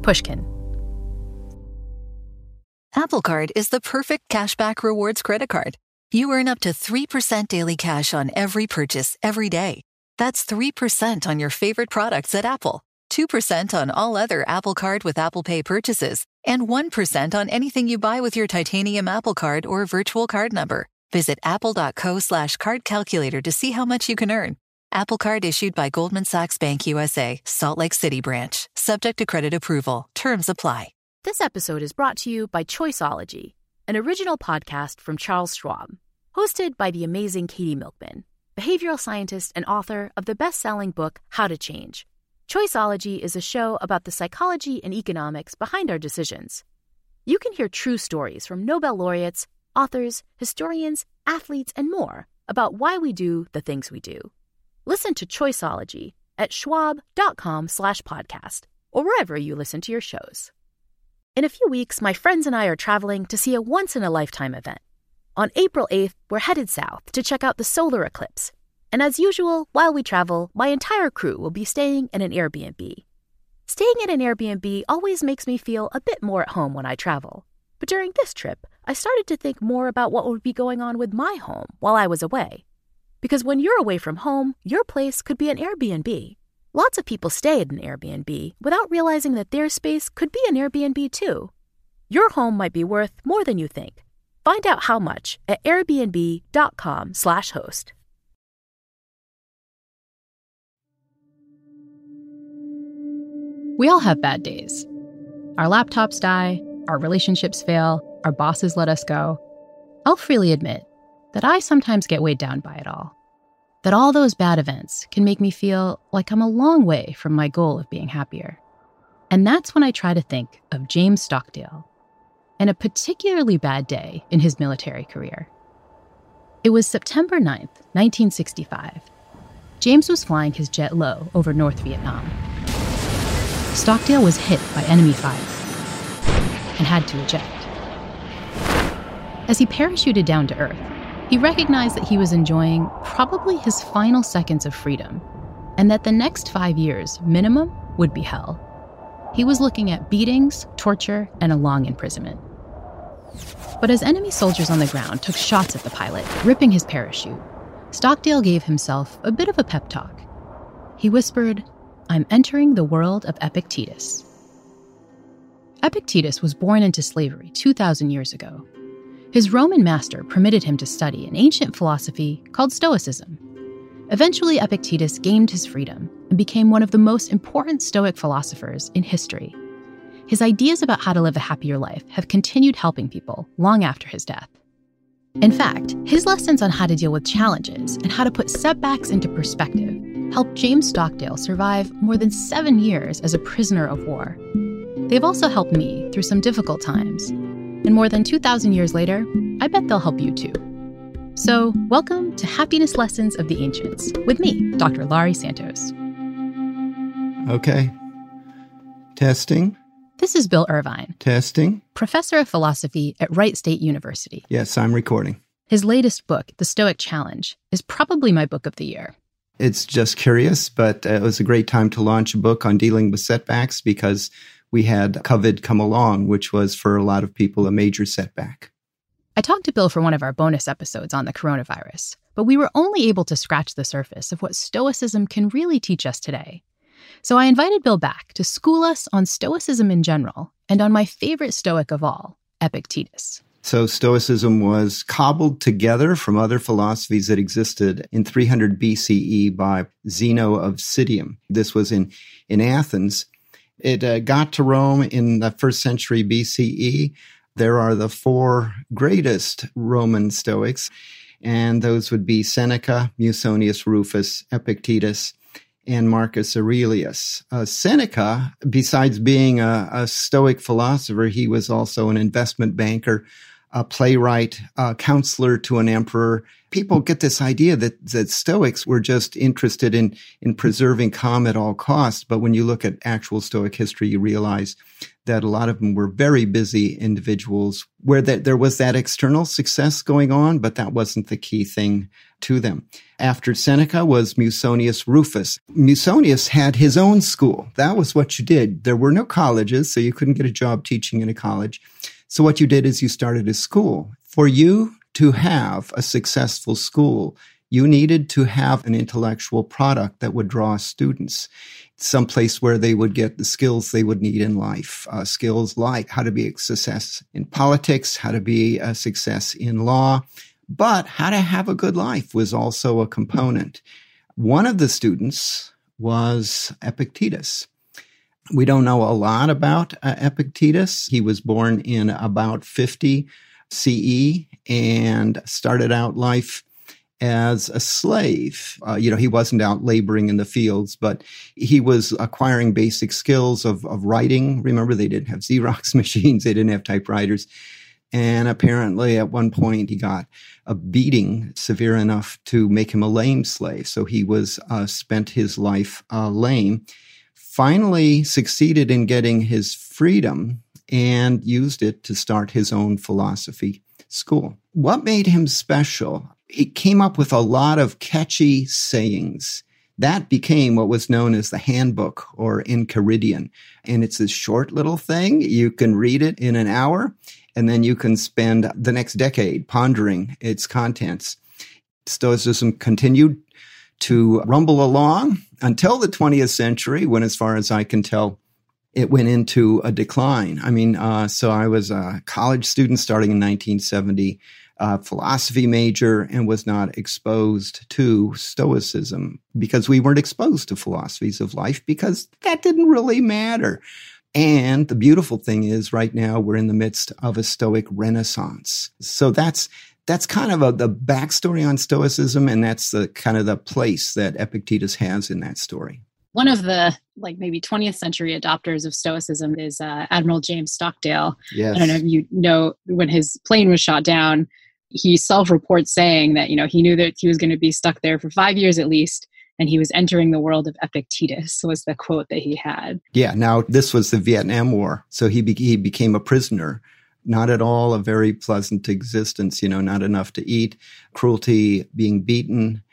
Pushkin. Apple Card is the perfect cashback rewards credit card. You earn up to 3% daily cash on every purchase every day. That's 3% on your favorite products at Apple, 2% on all other Apple Card with Apple Pay purchases, and 1% on anything you buy with your titanium Apple Card or virtual card number. Visit apple.co/card calculator to see how much you can earn. Apple Card issued by Goldman Sachs Bank USA, Salt Lake City branch. Subject to credit approval. Terms apply. This episode is brought to you by Choiceology, an original podcast from Charles Schwab, hosted by the amazing Katie Milkman, behavioral scientist and author of the best-selling book, How to Change. Choiceology is a show about the psychology and economics behind our decisions. You can hear true stories from Nobel laureates, authors, historians, athletes, and more about why we do the things we do. Listen to Choiceology at schwab.com/podcast or wherever you listen to your shows. In a few weeks, my friends and I are traveling to see a once-in-a-lifetime event. On April 8th, we're headed south to check out the solar eclipse. And as usual, while we travel, my entire crew will be staying in an Airbnb. Staying in an Airbnb always makes me feel a bit more at home when I travel. But during this trip, I started to think more about what would be going on with my home while I was away. Because when you're away from home, your place could be an Airbnb. Lots of people stay at an Airbnb without realizing that their space could be an Airbnb too. Your home might be worth more than you think. Find out how much at airbnb.com/host. We all have bad days. Our laptops die, our relationships fail, our bosses let us go. I'll freely admit that I sometimes get weighed down by it all. That all those bad events can make me feel like I'm a long way from my goal of being happier. And that's when I try to think of James Stockdale and a particularly bad day in his military career. It was September 9th, 1965. James was flying his jet low over North Vietnam. Stockdale was hit by enemy fire and had to eject. As he parachuted down to Earth, he recognized that he was enjoying probably his final seconds of freedom, and that the next 5 years, minimum, would be hell. He was looking at beatings, torture, and a long imprisonment. But as enemy soldiers on the ground took shots at the pilot, ripping his parachute, Stockdale gave himself a bit of a pep talk. He whispered, "I'm entering the world of Epictetus." Epictetus was born into slavery 2,000 years ago. His Roman master permitted him to study an ancient philosophy called Stoicism. Eventually, Epictetus gained his freedom and became one of the most important Stoic philosophers in history. His ideas about how to live a happier life have continued helping people long after his death. In fact, his lessons on how to deal with challenges and how to put setbacks into perspective helped James Stockdale survive more than 7 years as a prisoner of war. They've also helped me through some difficult times. And more than 2,000 years later, I bet they'll help you too. So, welcome to Happiness Lessons of the Ancients with me, Dr. Laurie Santos. Okay. Testing. This is Bill Irvine. Testing. Professor of philosophy at Wright State University. Yes, I'm recording. His latest book, The Stoic Challenge, is probably my book of the year. It's just curious, but it was a great time to launch a book on dealing with setbacks because we had COVID come along, which was for a lot of people a major setback. I talked to Bill for one of our bonus episodes on the coronavirus, but we were only able to scratch the surface of what Stoicism can really teach us today. So I invited Bill back to school us on Stoicism in general and on my favorite Stoic of all, Epictetus. So Stoicism was cobbled together from other philosophies that existed in 300 BCE by Zeno of Citium. This was in Athens. It got to Rome in the 1st century BCE. There are the 4 greatest Roman Stoics, and those would be Seneca, Musonius Rufus, Epictetus, and Marcus Aurelius. Seneca, besides being a Stoic philosopher, he was also an investment banker, a playwright, a counselor to an emperor. People get this idea that Stoics were just interested in preserving calm at all costs. But when you look at actual Stoic history, you realize that a lot of them were very busy individuals where there was that external success going on, but that wasn't the key thing to them. After Seneca was Musonius Rufus. Musonius had his own school. That was what you did. There were no colleges, so you couldn't get a job teaching in a college. So what you did is you started a school. For you to have a successful school, you needed to have an intellectual product that would draw students, someplace where they would get the skills they would need in life, skills like how to be a success in politics, how to be a success in law, but how to have a good life was also a component. One of the students was Epictetus. We don't know a lot about Epictetus. He was born in about 50 CE and started out life as a slave. He wasn't out laboring in the fields, but he was acquiring basic skills of writing. Remember, they didn't have Xerox machines. They didn't have typewriters. And apparently at one point he got a beating severe enough to make him a lame slave. So he was spent his life lame, finally succeeded in getting his freedom and used it to start his own philosophy school. What made him special? He came up with a lot of catchy sayings. That became what was known as the Handbook or Enchiridion. And it's a short little thing. You can read it in an hour, and then you can spend the next decade pondering its contents. Stoicism continued to rumble along until the 20th century, when, as far as I can tell, it went into a decline. So I was a college student starting in 1970, philosophy major, and was not exposed to Stoicism because we weren't exposed to philosophies of life because that didn't really matter. And the beautiful thing is right now we're in the midst of a Stoic renaissance. So that's kind of the backstory on Stoicism, and that's the kind of the place that Epictetus has in that story. One of the maybe 20th century adopters of Stoicism is Admiral James Stockdale. Yes. I don't know if you know, when his plane was shot down, he self-reports saying that, he knew that he was going to be stuck there for 5 years at least, and he was entering the world of Epictetus, was the quote that he had. Yeah, now this was the Vietnam War, so he became a prisoner. Not at all a very pleasant existence, not enough to eat, cruelty, being beaten.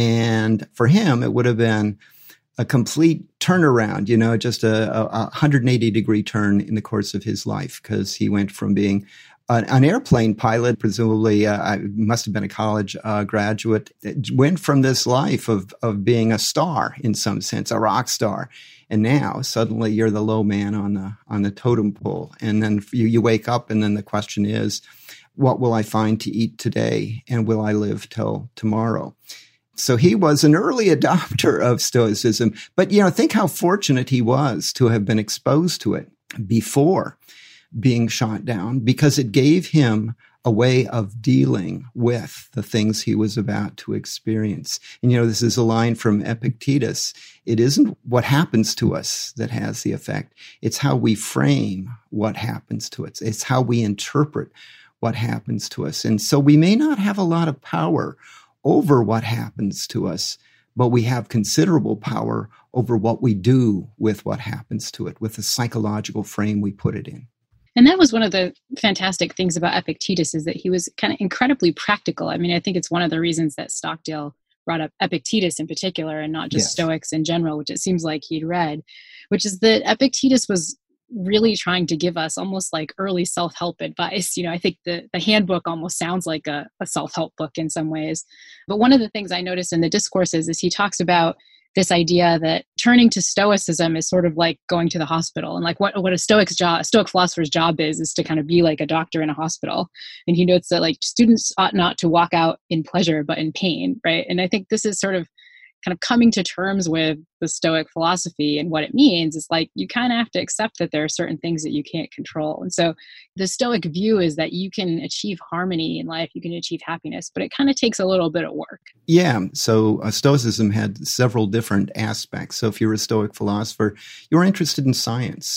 And for him, it would have been a complete turnaround, just a 180-degree turn in the course of his life, because he went from being an airplane pilot, presumably must have been a college graduate, went from this life of being a star in some sense, a rock star. And now suddenly you're the low man on the totem pole. And then you wake up, and then the question is, what will I find to eat today? And will I live till tomorrow? So he was an early adopter of Stoicism. But, think how fortunate he was to have been exposed to it before being shot down, because it gave him a way of dealing with the things he was about to experience. And, this is a line from Epictetus. It isn't what happens to us that has the effect. It's how we frame what happens to us. It's how we interpret what happens to us. And so we may not have a lot of power over what happens to us, but we have considerable power over what we do with what happens to it, with the psychological frame we put it in. And that was one of the fantastic things about Epictetus, is that he was kind of incredibly practical. I think it's one of the reasons that Stockdale brought up Epictetus in particular and not just Stoics in general, which it seems like he'd read, which is that Epictetus was really trying to give us almost like early self-help advice. I think the handbook almost sounds like a self-help book in some ways. But one of the things I noticed in the discourses is he talks about this idea that turning to Stoicism is sort of like going to the hospital. And like what a Stoic philosopher's job is to kind of be like a doctor in a hospital. And he notes that like students ought not to walk out in pleasure, but in pain, right? And I think this is sort of kind of coming to terms with the Stoic philosophy, and what it means is like you kind of have to accept that there are certain things that you can't control. And so the Stoic view is that you can achieve harmony in life, you can achieve happiness, but it kind of takes a little bit of work. Yeah. So Stoicism had several different aspects. So if you're a Stoic philosopher, you're interested in science.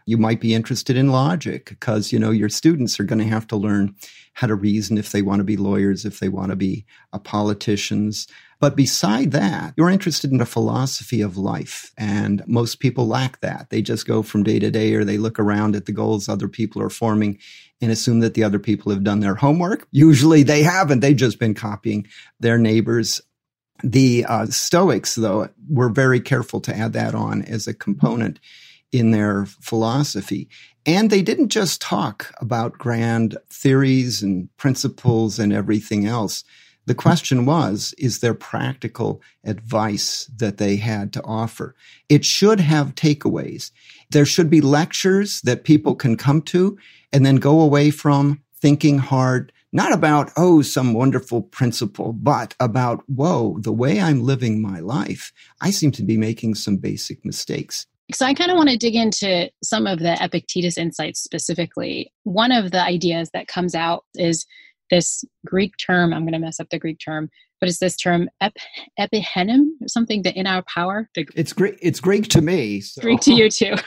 You might be interested in logic because, your students are going to have to learn how to reason if they want to be lawyers, if they want to be politicians. But beside that, you're interested in a philosophy of life. And most people lack that. They just go from day to day, or they look around at the goals other people are forming and assume that the other people have done their homework. Usually they haven't. They've just been copying their neighbors. The Stoics, though, were very careful to add that on as a component in their philosophy. And they didn't just talk about grand theories and principles and everything else. The question was, is there practical advice that they had to offer? It should have takeaways. There should be lectures that people can come to and then go away from thinking hard, not about, some wonderful principle, but about, the way I'm living my life, I seem to be making some basic mistakes. So I kind of want to dig into some of the Epictetus insights specifically. One of the ideas that comes out is this Greek term, I'm going to mess up the Greek term, but it's this term epihenem, or something, that in our power. It's Greek to me. So. Greek to you too.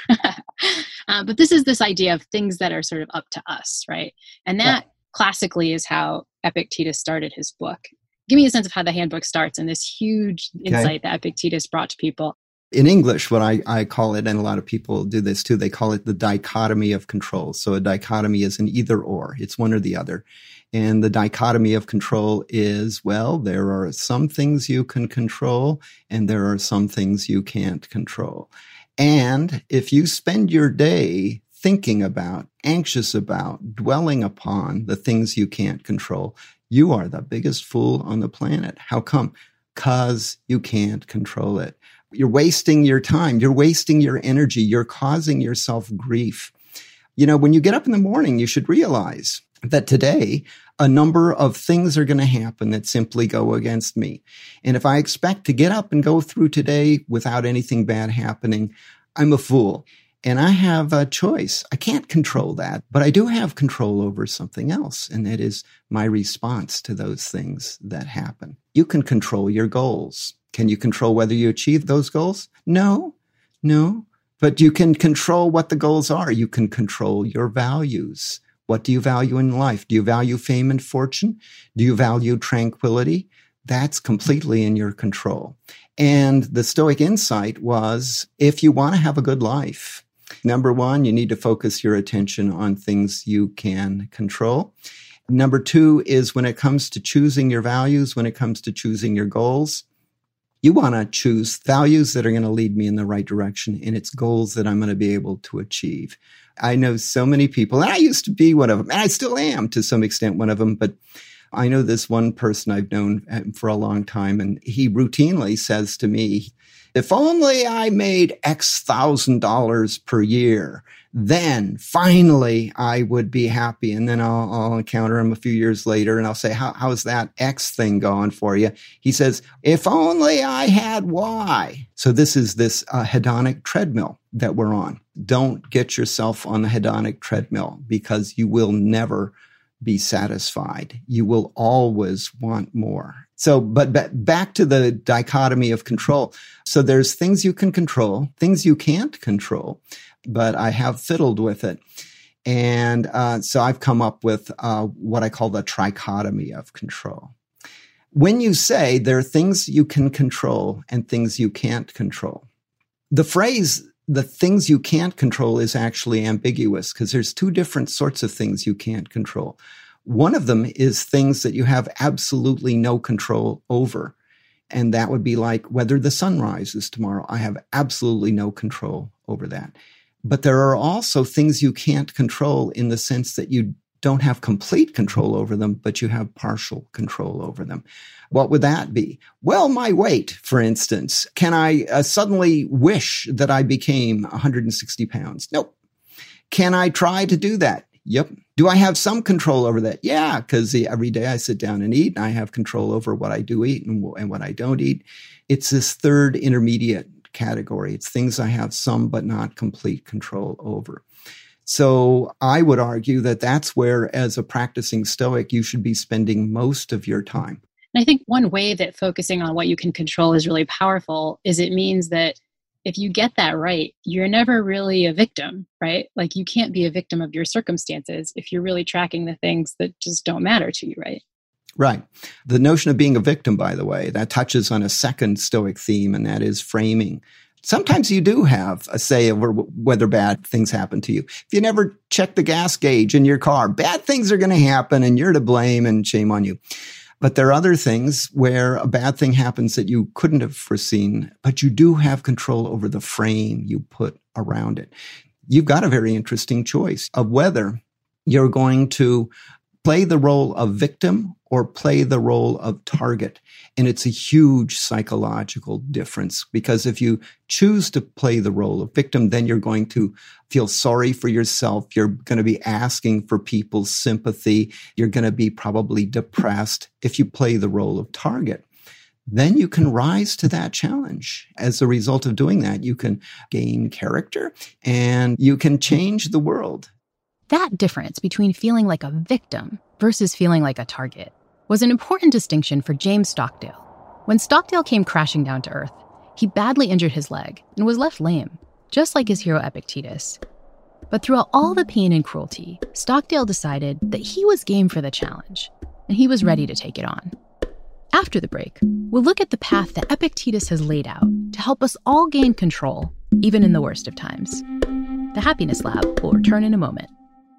But this is this idea of things that are sort of up to us, right? And that classically is how Epictetus started his book. Give me a sense of how the handbook starts and this huge insight that Epictetus brought to people. In English, what I call it, and a lot of people do this too, they call it the dichotomy of control. So a dichotomy is an either or. It's one or the other. And the dichotomy of control is, there are some things you can control and there are some things you can't control. And if you spend your day thinking about, anxious about, dwelling upon the things you can't control, you are the biggest fool on the planet. How come? Because you can't control it. You're wasting your time. You're wasting your energy. You're causing yourself grief. When you get up in the morning, you should realize that today, a number of things are going to happen that simply go against me. And if I expect to get up and go through today without anything bad happening, I'm a fool. And I have a choice. I can't control that, but I do have control over something else. And that is my response to those things that happen. You can control your goals. Can you control whether you achieve those goals? No. But you can control what the goals are. You can control your values. What do you value in life? Do you value fame and fortune? Do you value tranquility? That's completely in your control. And the Stoic insight was, if you want to have a good life, number one, you need to focus your attention on things you can control. Number two is, when it comes to choosing your values, when it comes to choosing your goals, you want to choose values that are going to lead me in the right direction, and it's goals that I'm going to be able to achieve. I know so many people, and I used to be one of them, and I still am to some extent one of them, but I know this one person I've known for a long time, and he routinely says to me, if only I made X $1,000 per year, then finally I would be happy. And then I'll encounter him a few years later and I'll say, how's that X thing going for you? He says, if only I had Y. So this is this hedonic treadmill that we're on. Don't get yourself on the hedonic treadmill, because you will never be satisfied. You will always want more. So, but back to the dichotomy of control. So there's things you can control, things you can't control, but I have fiddled with it. And so I've come up with what I call the trichotomy of control. When you say there are things you can control and things you can't control, the phrase, the things you can't control, is actually ambiguous, because there's two different sorts of things you can't control. One of them is things that you have absolutely no control over. And that would be like whether the sun rises tomorrow. I have absolutely no control over that. But there are also things you can't control in the sense that you don't have complete control over them, but you have partial control over them. What would that be? Well, my weight, for instance. Can I suddenly wish that I became 160 pounds? Nope. Can I try to do that? Yep. Do I have some control over that? Yeah, because every day I sit down and eat, and I have control over what I do eat and what I don't eat. It's this third intermediate category. It's things I have some but not complete control over. So I would argue that that's where, as a practicing Stoic, you should be spending most of your time. And I think one way that focusing on what you can control is really powerful is it means that if you get that right, you're never really a victim, right? Like you can't be a victim of your circumstances if you're really tracking the things that just don't matter to you, right? Right. The notion of being a victim, by the way, that touches on a second Stoic theme, and that is framing. Sometimes you do have a say over whether bad things happen to you. If you never check the gas gauge in your car, bad things are going to happen and you're to blame and shame on you. But there are other things where a bad thing happens that you couldn't have foreseen, but you do have control over the frame you put around it. You've got a very interesting choice of whether you're going to play the role of victim or play the role of target. And it's a huge psychological difference, because if you choose to play the role of victim, then you're going to feel sorry for yourself. You're going to be asking for people's sympathy. You're going to be probably depressed. If you play the role of target, then you can rise to that challenge. As a result of doing that, you can gain character and you can change the world. That difference between feeling like a victim versus feeling like a target was an important distinction for James Stockdale. When Stockdale came crashing down to Earth, he badly injured his leg and was left lame, just like his hero Epictetus. But throughout all the pain and cruelty, Stockdale decided that he was game for the challenge, and he was ready to take it on. After the break, we'll look at the path that Epictetus has laid out to help us all gain control, even in the worst of times. The Happiness Lab will return in a moment.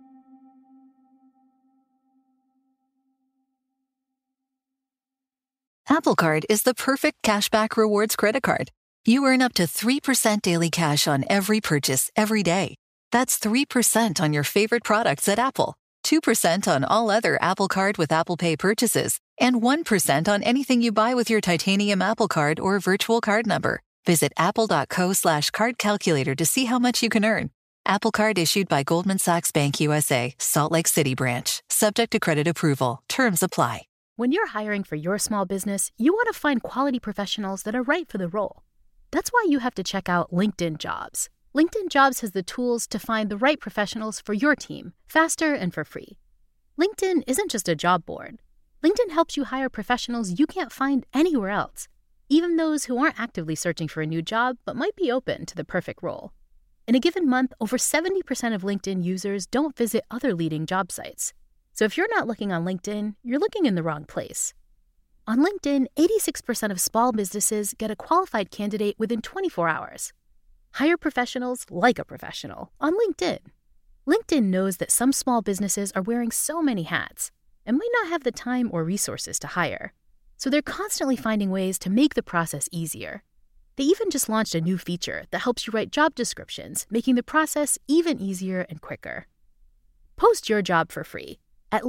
Apple Card is the perfect cashback rewards credit card. You earn up to 3% daily cash on every purchase every day. That's 3% on your favorite products at Apple, 2% on all other Apple Card with Apple Pay purchases, and 1% on anything you buy with your titanium Apple Card or virtual card number. Visit apple.co/card calculator to see how much you can earn. Apple Card issued by Goldman Sachs Bank USA, Salt Lake City branch. Subject to credit approval. Terms apply. When you're hiring for your small business, you want to find quality professionals that are right for the role. That's why you have to check out LinkedIn Jobs. LinkedIn Jobs has the tools to find the right professionals for your team, faster and for free. LinkedIn isn't just a job board. LinkedIn helps you hire professionals you can't find anywhere else, even those who aren't actively searching for a new job but might be open to the perfect role. In a given month, over 70% of LinkedIn users don't visit other leading job sites. So if you're not looking on LinkedIn, you're looking in the wrong place. On LinkedIn, 86% of small businesses get a qualified candidate within 24 hours. Hire professionals like a professional on LinkedIn. LinkedIn knows that some small businesses are wearing so many hats and might not have the time or resources to hire. So they're constantly finding ways to make the process easier. They even just launched a new feature that helps you write job descriptions, making the process even easier and quicker. Post your job for free at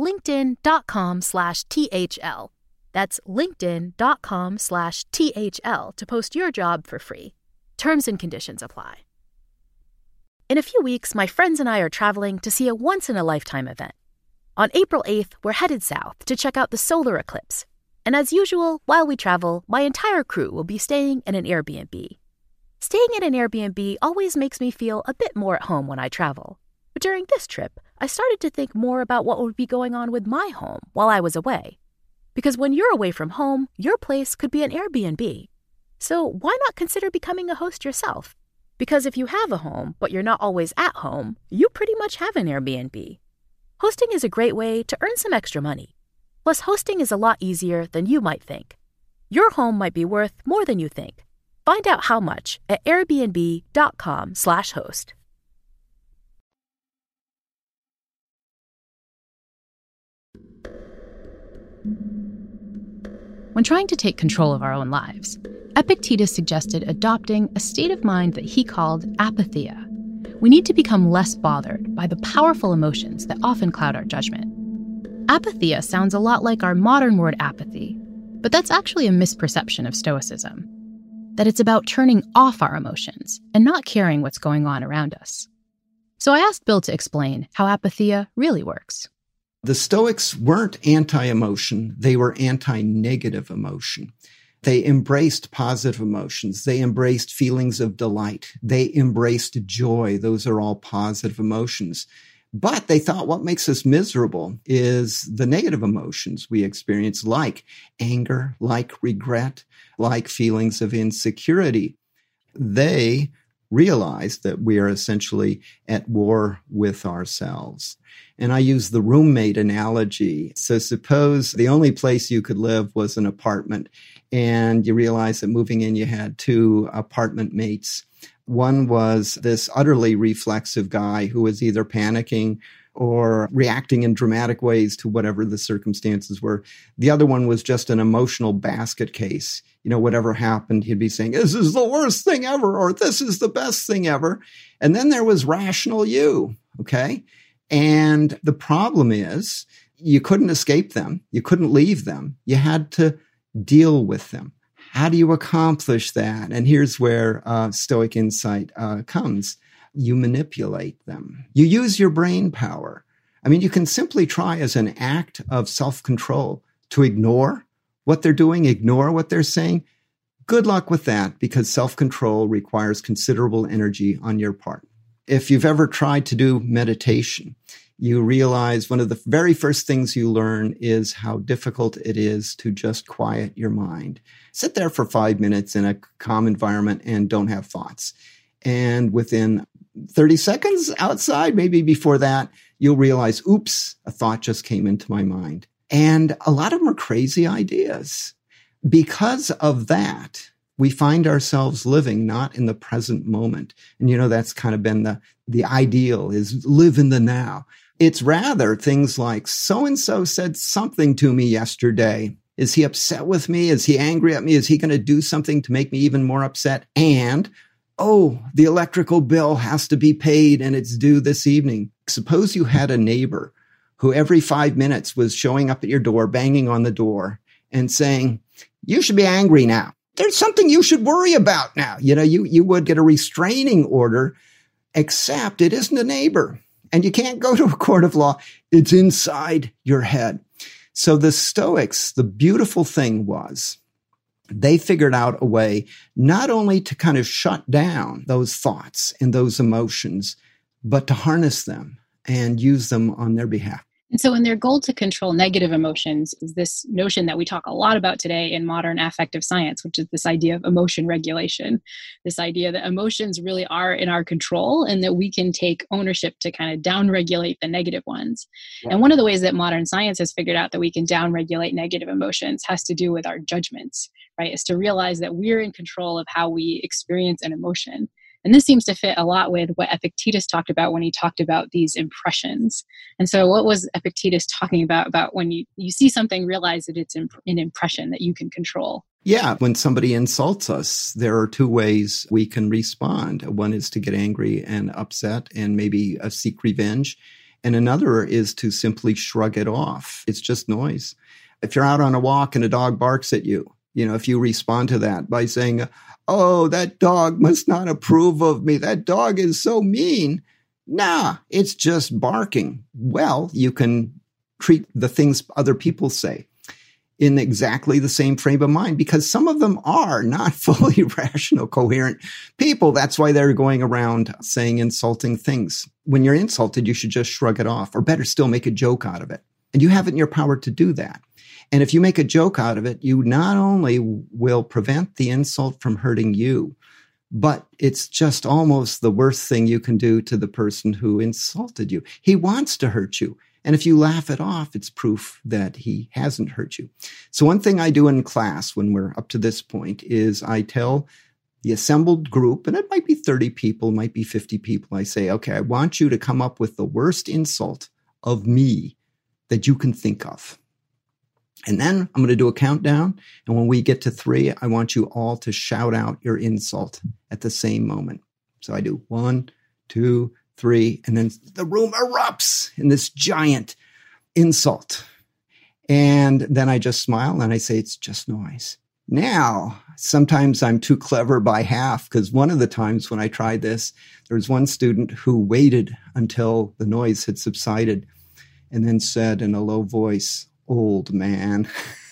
linkedin.com/THL. That's linkedin.com/THL to post your job for free. Terms and conditions apply. In a few weeks, my friends and I are traveling to see a once-in-a-lifetime event. On April 8th, we're headed south to check out the solar eclipse. And as usual, while we travel, my entire crew will be staying in an Airbnb. Staying in an Airbnb always makes me feel a bit more at home when I travel. But during this trip, I started to think more about what would be going on with my home while I was away. Because when you're away from home, your place could be an Airbnb. So why not consider becoming a host yourself? Because if you have a home, but you're not always at home, you pretty much have an Airbnb. Hosting is a great way to earn some extra money. Plus, hosting is a lot easier than you might think. Your home might be worth more than you think. Find out how much at airbnb.com/host. When trying to take control of our own lives, Epictetus suggested adopting a state of mind that he called apatheia. We need to become less bothered by the powerful emotions that often cloud our judgment. Apatheia sounds a lot like our modern word apathy, but that's actually a misperception of Stoicism. That it's about turning off our emotions and not caring what's going on around us. So I asked Bill to explain how apatheia really works. The Stoics weren't anti-emotion, they were anti-negative emotion. They embraced positive emotions. They embraced feelings of delight. They embraced joy. Those are all positive emotions. But they thought what makes us miserable is the negative emotions we experience, like anger, like regret, like feelings of insecurity. They realize that we are essentially at war with ourselves. And I use the roommate analogy. So suppose the only place you could live was an apartment, and you realize that moving in, you had two apartment mates. One was this utterly reflexive guy who was either panicking or reacting in dramatic ways to whatever the circumstances were. The other one was just an emotional basket case. Whatever happened, he'd be saying, this is the worst thing ever, or this is the best thing ever. And then there was rational you, okay? And the problem is you couldn't escape them. You couldn't leave them. You had to deal with them. How do you accomplish that? And here's where Stoic insight comes. You manipulate them. You use your brain power. I mean, you can simply try as an act of self-control to ignore what they're doing, ignore what they're saying. Good luck with that, because self-control requires considerable energy on your part. If you've ever tried to do meditation, you realize one of the very first things you learn is how difficult it is to just quiet your mind. Sit there for 5 minutes in a calm environment and don't have thoughts. And within 30 seconds outside, maybe before that, you'll realize, oops, a thought just came into my mind. And a lot of them are crazy ideas. Because of that, we find ourselves living not in the present moment. And that's kind of been the ideal, is live in the now. It's rather things like, so-and-so said something to me yesterday. Is he upset with me? Is he angry at me? Is he going to do something to make me even more upset? And, oh, the electrical bill has to be paid and it's due this evening. Suppose you had a neighbor who every 5 minutes was showing up at your door, banging on the door and saying, you should be angry now. There's something you should worry about now. You would get a restraining order, except it isn't a neighbor. And you can't go to a court of law. It's inside your head. So the Stoics, the beautiful thing was, they figured out a way not only to kind of shut down those thoughts and those emotions, but to harness them and use them on their behalf. And so in their goal to control negative emotions is this notion that we talk a lot about today in modern affective science, which is this idea of emotion regulation, this idea that emotions really are in our control and that we can take ownership to kind of downregulate the negative ones. Yeah. And one of the ways that modern science has figured out that we can downregulate negative emotions has to do with our judgments, right? Is to realize that we're in control of how we experience an emotion. And this seems to fit a lot with what Epictetus talked about when he talked about these impressions. And so what was Epictetus talking about when you see something, realize that it's an impression that you can control? Yeah, when somebody insults us, there are two ways we can respond. One is to get angry and upset and maybe seek revenge. And another is to simply shrug it off. It's just noise. If you're out on a walk and a dog barks at you, if you respond to that by saying, oh, that dog must not approve of me. That dog is so mean. Nah, it's just barking. Well, you can treat the things other people say in exactly the same frame of mind, because some of them are not fully rational, coherent people. That's why they're going around saying insulting things. When you're insulted, you should just shrug it off, or better still, make a joke out of it. And you have it in your power to do that. And if you make a joke out of it, you not only will prevent the insult from hurting you, but it's just almost the worst thing you can do to the person who insulted you. He wants to hurt you. And if you laugh it off, it's proof that he hasn't hurt you. So one thing I do in class when we're up to this point is I tell the assembled group, and it might be 30 people, it might be 50 people. I say, okay, I want you to come up with the worst insult of me that you can think of. And then I'm going to do a countdown. And when we get to 3, I want you all to shout out your insult at the same moment. So I do 1, 2, 3, and then the room erupts in this giant insult. And then I just smile and I say, it's just noise. Now, sometimes I'm too clever by half, because one of the times when I tried this, there was one student who waited until the noise had subsided and then said in a low voice, old man.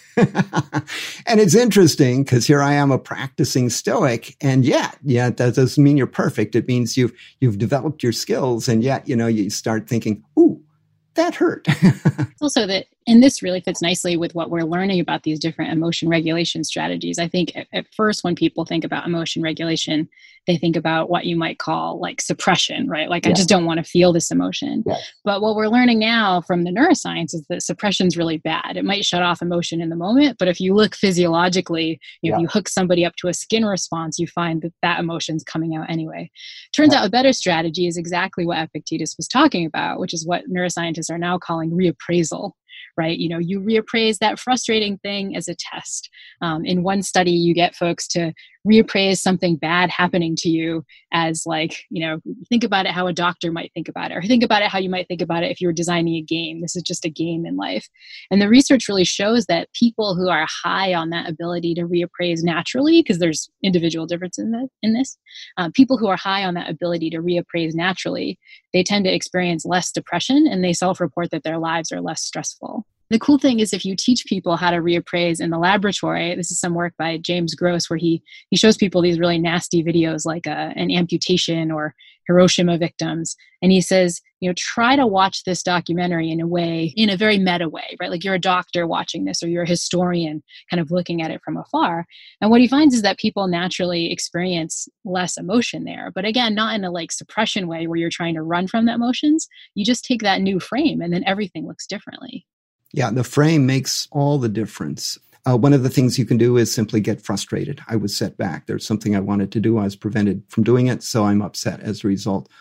And it's interesting because here I am, a practicing Stoic, and yet that doesn't mean you're perfect. It means you've developed your skills, and yet, you start thinking, ooh, that hurt. Also that And this really fits nicely with what we're learning about these different emotion regulation strategies. I think at first, when people think about emotion regulation, they think about what you might call like suppression, right? Like, I just don't want to feel this emotion. Yes. But what we're learning now from the neuroscience is that suppression is really bad. It might shut off emotion in the moment, but if you look physiologically, if you hook somebody up to a skin response, you find that that emotion's coming out anyway. Turns out a better strategy is exactly what Epictetus was talking about, which is what neuroscientists are now calling reappraisal. Right? You reappraise that frustrating thing as a test. In one study, you get folks to reappraise something bad happening to you as like, think about it how a doctor might think about it, or think about it how you might think about it if you were designing a game. This is just a game in life. And the research really shows that people who are high on that ability to reappraise naturally, because there's individual differences in this, people who are high on that ability to reappraise naturally, they tend to experience less depression, and they self-report that their lives are less stressful. The cool thing is if you teach people how to reappraise in the laboratory, this is some work by James Gross where he shows people these really nasty videos like an amputation or Hiroshima victims. And he says, try to watch this documentary in a very meta way, right? Like you're a doctor watching this, or you're a historian kind of looking at it from afar. And what he finds is that people naturally experience less emotion there. But again, not in a like suppression way where you're trying to run from the emotions. You just take that new frame and then everything looks differently. Yeah, the frame makes all the difference. One of the things you can do is simply get frustrated. I was set back. There's something I wanted to do. I was prevented from doing it, so I'm upset as a result.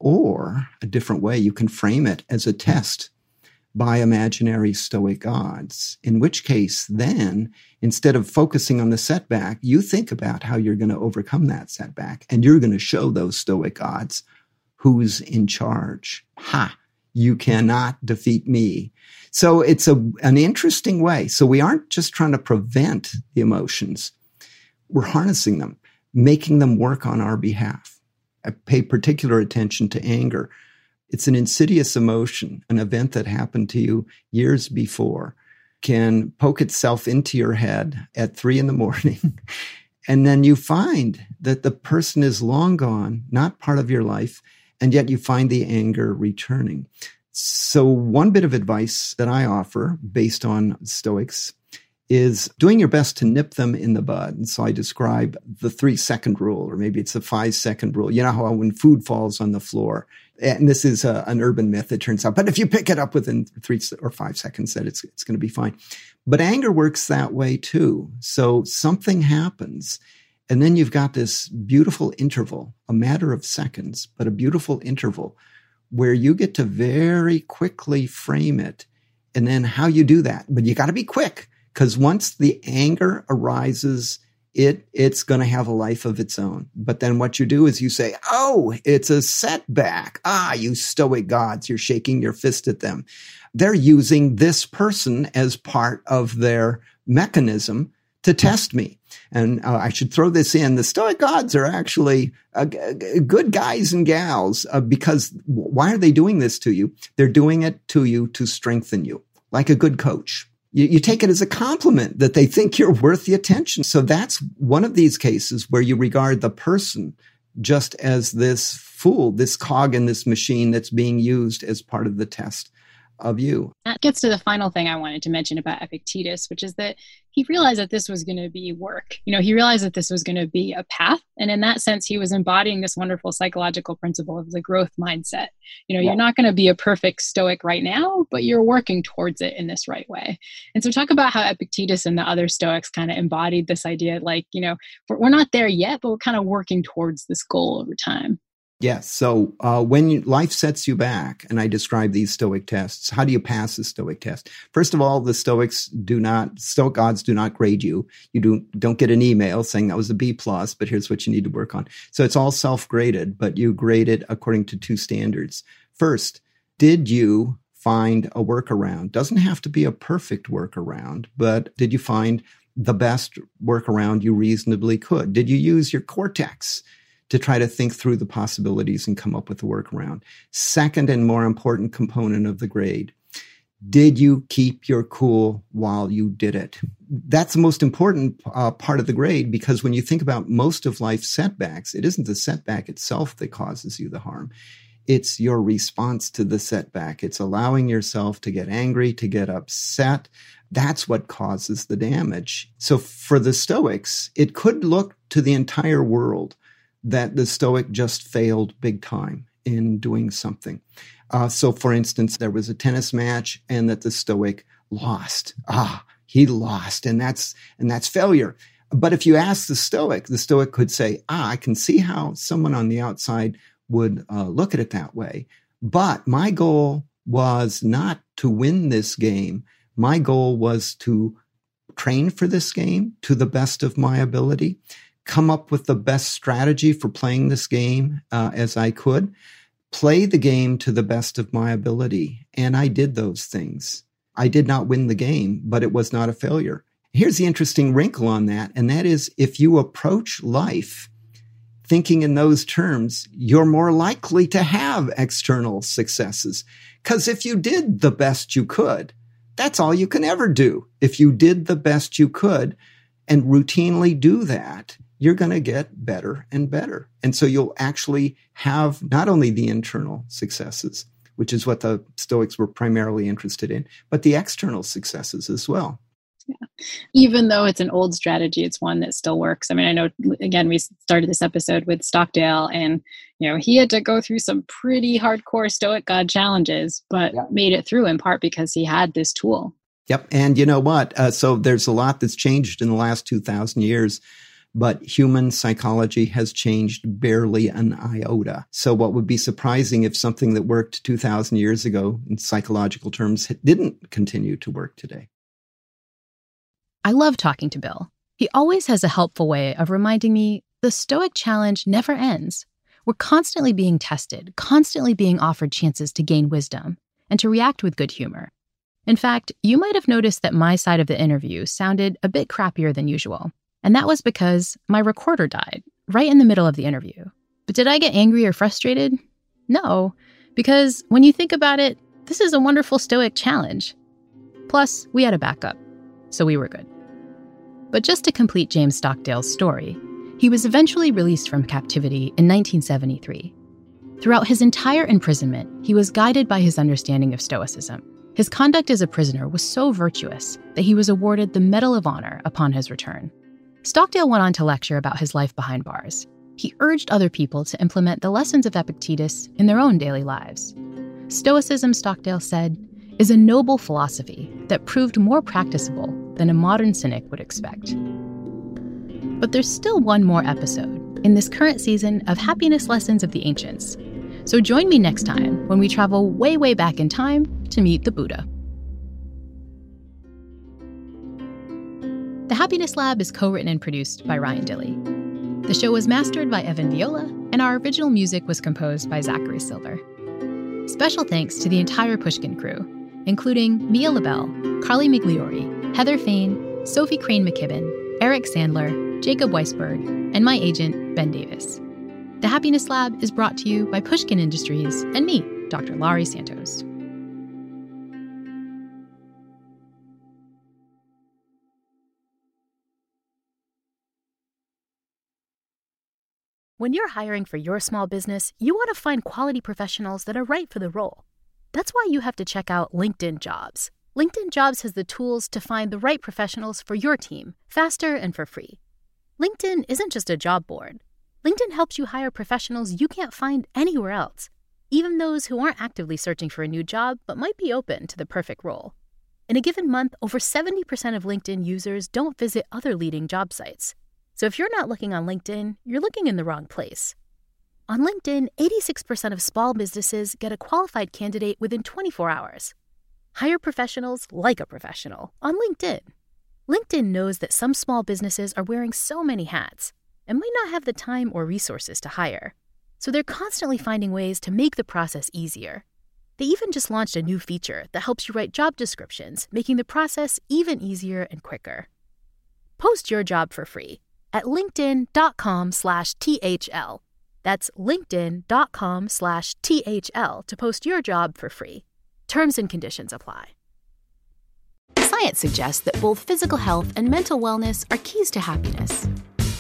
Or a different way, you can frame it as a test by imaginary Stoic gods, in which case then, instead of focusing on the setback, you think about how you're going to overcome that setback, and you're going to show those Stoic gods who's in charge. Ha! You cannot defeat me. So it's an interesting way. So we aren't just trying to prevent the emotions. We're harnessing them, making them work on our behalf. I pay particular attention to anger. It's an insidious emotion. An event that happened to you years before can poke itself into your head at 3 a.m. And then you find that the person is long gone, not part of your life, and yet you find the anger returning. So one bit of advice that I offer based on Stoics is doing your best to nip them in the bud. And so I describe the 3-second rule, or maybe it's a 5-second rule. You know how when food falls on the floor, and this is an urban myth, it turns out, but if you pick it up within 3 or 5 seconds, that it's going to be fine. But anger works that way too. So something happens, and then you've got this beautiful interval, a matter of seconds, but a beautiful interval where you get to very quickly frame it. And then how you do that. But you got to be quick, because once the anger arises, it's going to have a life of its own. But then what you do is you say, oh, it's a setback. Ah, you Stoic gods, you're shaking your fist at them. They're using this person as part of their mechanism to test me. And I should throw this in. The Stoic gods are actually good guys and gals because why are they doing this to you? They're doing it to you to strengthen you, like a good coach. You take it as a compliment that they think you're worth the attention. So that's one of these cases where you regard the person just as this fool, this cog in this machine that's being used as part of the test of you. That gets to the final thing I wanted to mention about Epictetus, which is that he realized that this was going to be work. He realized that this was going to be a path. And in that sense, he was embodying this wonderful psychological principle of the growth mindset. You're not going to be a perfect Stoic right now, but you're working towards it in this right way. And so talk about how Epictetus and the other Stoics kind of embodied this idea, like, we're not there yet, but we're kind of working towards this goal over time. Yes. So when life sets you back, and I describe these Stoic tests, how do you pass a Stoic test? First of all, the Stoic gods do not grade you. You don't get an email saying that was a B+, but here's what you need to work on. So it's all self-graded, but you grade it according to 2 standards. First, did you find a workaround? Doesn't have to be a perfect workaround, but did you find the best workaround you reasonably could? Did you use your cortex to try to think through the possibilities and come up with a workaround? Second and more important component of the grade, did you keep your cool while you did it? That's the most important part of the grade, because when you think about most of life's setbacks, it isn't the setback itself that causes you the harm. It's your response to the setback. It's allowing yourself to get angry, to get upset. That's what causes the damage. So for the Stoics, it could look to the entire world that the Stoic just failed big time in doing something. So for instance, there was a tennis match and that the Stoic lost. He lost, and that's failure. But if you ask the Stoic could say, I can see how someone on the outside would look at it that way. But my goal was not to win this game. My goal was to train for this game to the best of my ability, come up with the best strategy for playing this game as I could, play the game to the best of my ability. And I did those things. I did not win the game, but it was not a failure. Here's the interesting wrinkle on that, and that is if you approach life thinking in those terms, you're more likely to have external successes. Because if you did the best you could, that's all you can ever do. If you did the best you could and routinely do that, you're going to get better and better. And so you'll actually have not only the internal successes, which is what the Stoics were primarily interested in, but the external successes as well. Yeah. Even though it's an old strategy, it's one that still works. I mean, I know, again, we started this episode with Stockdale and, he had to go through some pretty hardcore Stoic God challenges, but made it through in part because he had this tool. Yep. And you know what? So there's a lot that's changed in the last 2,000 years, but human psychology has changed barely an iota. So what would be surprising if something that worked 2,000 years ago in psychological terms didn't continue to work today? I love talking to Bill. He always has a helpful way of reminding me the Stoic challenge never ends. We're constantly being tested, constantly being offered chances to gain wisdom and to react with good humor. In fact, you might have noticed that my side of the interview sounded a bit crappier than usual. And that was because my recorder died right in the middle of the interview. But did I get angry or frustrated? No, because when you think about it, this is a wonderful Stoic challenge. Plus, we had a backup, so we were good. But just to complete James Stockdale's story, he was eventually released from captivity in 1973. Throughout his entire imprisonment, he was guided by his understanding of Stoicism. His conduct as a prisoner was so virtuous that he was awarded the Medal of Honor upon his return. Stockdale went on to lecture about his life behind bars. He urged other people to implement the lessons of Epictetus in their own daily lives. Stoicism, Stockdale said, is a noble philosophy that proved more practicable than a modern cynic would expect. But there's still one more episode in this current season of Happiness Lessons of the Ancients. So join me next time when we travel way, way back in time to meet the Buddha. The Happiness Lab is co-written and produced by Ryan Dilley. The show was mastered by Evan Viola, and our original music was composed by Zachary Silver. Special thanks to the entire Pushkin crew, including Mia LaBelle, Carly Migliori, Heather Fain, Sophie Crane McKibben, Eric Sandler, Jacob Weisberg, and my agent, Ben Davis. The Happiness Lab is brought to you by Pushkin Industries and me, Dr. Laurie Santos. When you're hiring for your small business, you want to find quality professionals that are right for the role. That's why you have to check out LinkedIn Jobs. LinkedIn Jobs has the tools to find the right professionals for your team, faster and for free. LinkedIn isn't just a job board. LinkedIn helps you hire professionals you can't find anywhere else, even those who aren't actively searching for a new job but might be open to the perfect role. In a given month, over 70% of LinkedIn users don't visit other leading job sites. So if you're not looking on LinkedIn, you're looking in the wrong place. On LinkedIn, 86% of small businesses get a qualified candidate within 24 hours. Hire professionals like a professional on LinkedIn. LinkedIn knows that some small businesses are wearing so many hats and might not have the time or resources to hire. So they're constantly finding ways to make the process easier. They even just launched a new feature that helps you write job descriptions, making the process even easier and quicker. Post your job for free at linkedin.com/THL. That's linkedin.com/THL to post your job for free. Terms and conditions apply. Science suggests that both physical health and mental wellness are keys to happiness.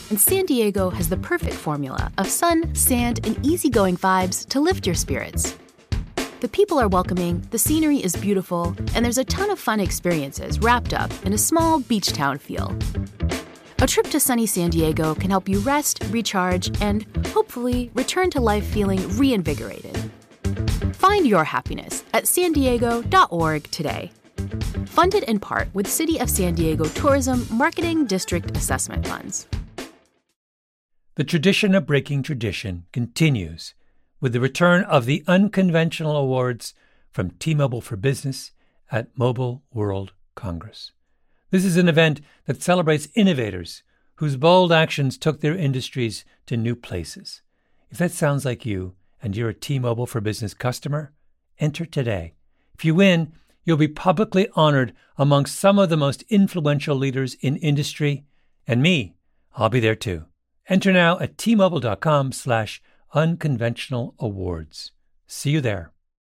and San Diego has the perfect formula of sun, sand, and easygoing vibes to lift your spirits. The people are welcoming, the scenery is beautiful, and there's a ton of fun experiences wrapped up in a small beach town feel. A trip to sunny San Diego can help you rest, recharge, and hopefully return to life feeling reinvigorated. Find your happiness at sandiego.org today. Funded in part with City of San Diego Tourism Marketing District Assessment Funds. The tradition of breaking tradition continues with the return of the Unconventional Awards from T-Mobile for Business at Mobile World Congress. This is an event that celebrates innovators whose bold actions took their industries to new places. If that sounds like you and you're a T-Mobile for Business customer, enter today. If you win, you'll be publicly honored amongst some of the most influential leaders in industry. And me, I'll be there too. Enter now at T-Mobile.com/unconventional awards. See you there.